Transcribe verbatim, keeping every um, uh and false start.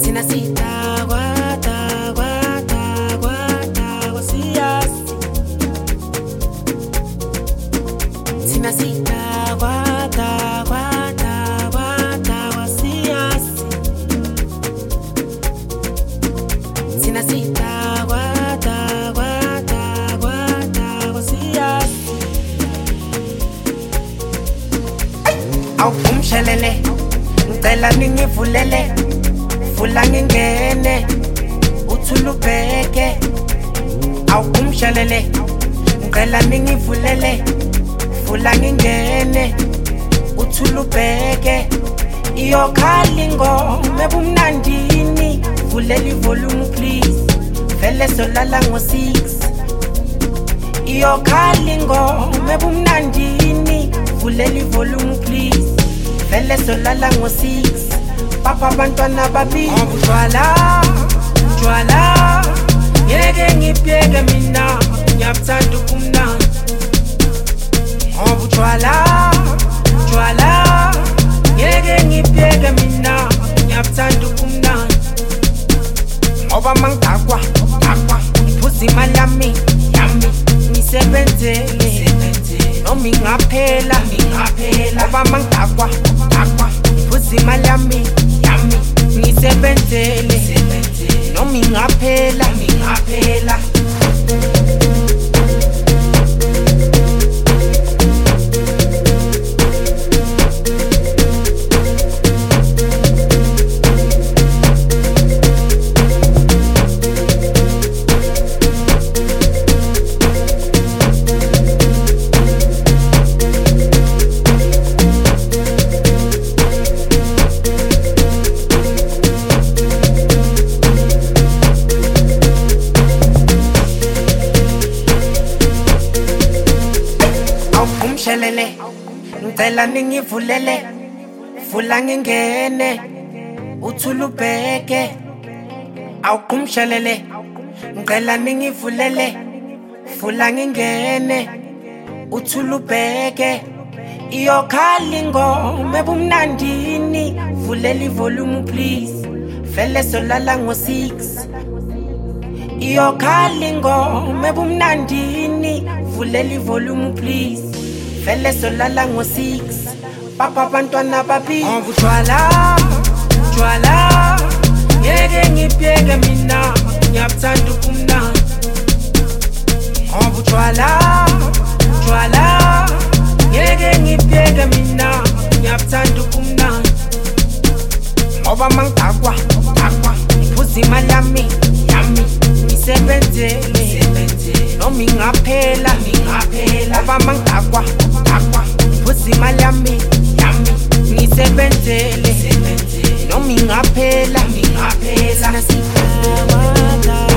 Thina sidakwa dakwa dakwa dakwa siyazi. Thina sidakwa dakwa dakwa dakwa siyazi. Thina sidakwa dakwa dakwa dakwa siyazi. Awumshelele ngicela ningivulele vula ngingene uthulubheke. Awumshelele ngicela ningivulele vula ngingene uthulubheke. Iyokhala ingoma ebumnandini vulela ivolume please vele solala ngo six. Iyokhala ingoma ebumnandini vulela ivolume please vele solala ngo six. Papa abantwana babili ubujwala njwala ngeke ngipheke mina ngiyabuthanda ubumnandi. Ubujwala njwala ngeke ngipheke mina ngiyabuthanda ubumnandi. Ngoba mangidakwa dakwa ngiphuza imali yami yami ngisebenzele noma ingaphela ingaphela. Ngoba mangidakwa dakwa ngiphuza imali yami yami ngisebenzele noma ingaphela ingaphela. Awumshelele ngicela ningivulele vula ngingene uthulubheke. Awumshelele ngicela ningivulele vula ngingene uthulubheke. Iyokhala ingoma ebumnandini vulela ivolume please vele solala ngo six. Iyokhala ingoma ebumnandini vulela ivolume please vele solala ngo six. Papa abantwana babili ubujwala njwala ngeke ngipheke mina ngiyabuthanda ubumnandi. Ubujwala njwala ngeke ngipheke mina ngiyabuthanda ubumnandi. Ngoba mangidakwa dakwa ngiphuza imali yami yami ngisebenzele noma ingaphela ingaphela. Ngoba mangidakwa dakwa ngiphuza imali yami yami ngisebenzele noma ingaphela ingaphela. Thina sidakwa